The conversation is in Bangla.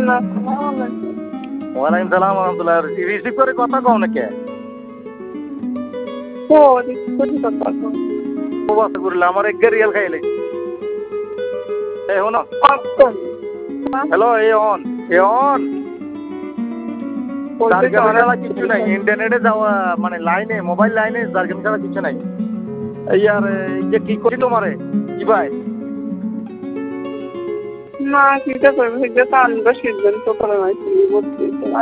ওয়ালাইকুম সালাম রহমতুল্লাহ। রিসিভ করে কথা কও না কে? আমার এক রিয়াল খাইলে হ্যালো অন জার্গেমি ছাড়া কিছু নাই, ইন্টারনেটে যাওয়া মানে লাইনে মোবাইল লাইনে জার্গেমি ছাড়া কিছু নাই। এই আর যে কি করি তোমারে কি ভাই না, কি করবে? সিদ্ধান্ত করে